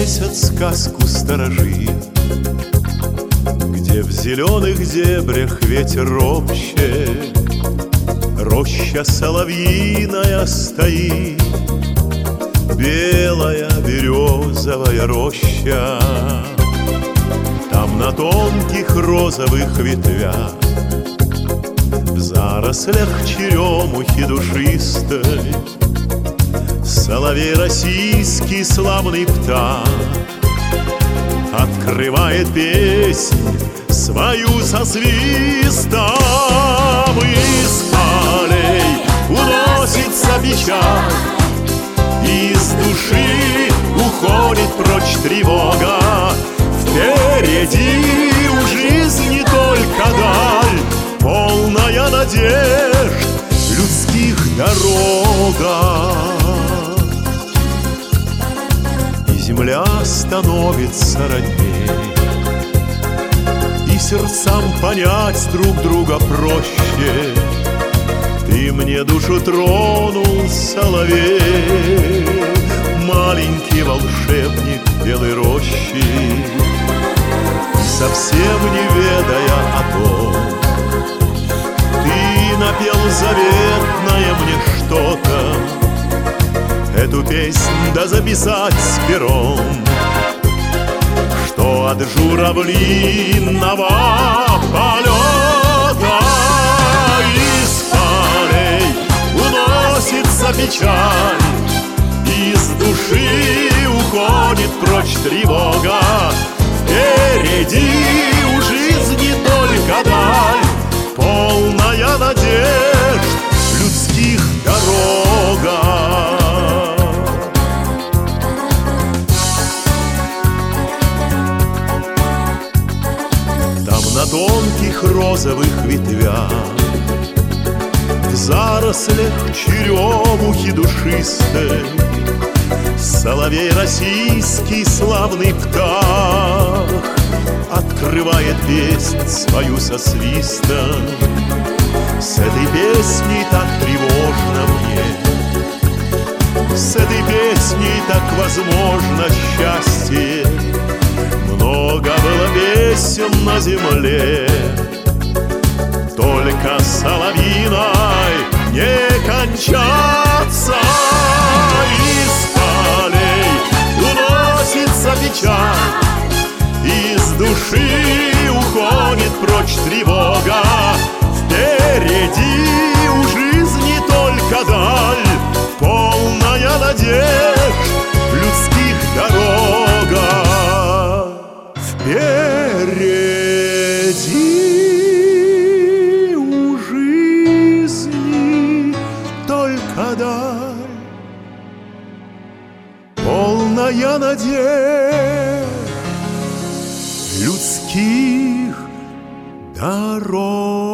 месяц сказку сторожит, где в зеленых дебрях ветер ропщет, роща соловьиная стоит, белая березовая роща. Там на тонких розовых ветвях, в зарослях черемухи душистой, соловей российский славный птах открывает песнь свою со свистом. Из полей уносится печаль, из души уходит прочь тревога. Впереди у жизни только даль, полная надежд людских дорога. И земля становится родней, и сердцам понять друг друга проще. Ты мне душу тронул, соловей, маленький волшебник белой рощи, совсем не ведая о том, ты напел заветное мне что-то. Эту песнь да записать с пером, что от журавлиного полета из полей уносится печаль, из души уходит прочь тревога. Впереди у жизни только даль, полная надежд людских дорога. Там на тонких розовых ветвях, в зарослях черемухи душистой, соловей российский славный птах открывает песнь свою со свистом. С этой песней так тревожно мне, с этой песней так возможно счастье. Много было песен на земле, только соловьиной не кончаться. Из полей уносится печаль, из души уходит прочь тревога. Впереди у жизни только даль, полная надежд людских дорога. Впереди у жизни только даль, полная надежд людских дорог.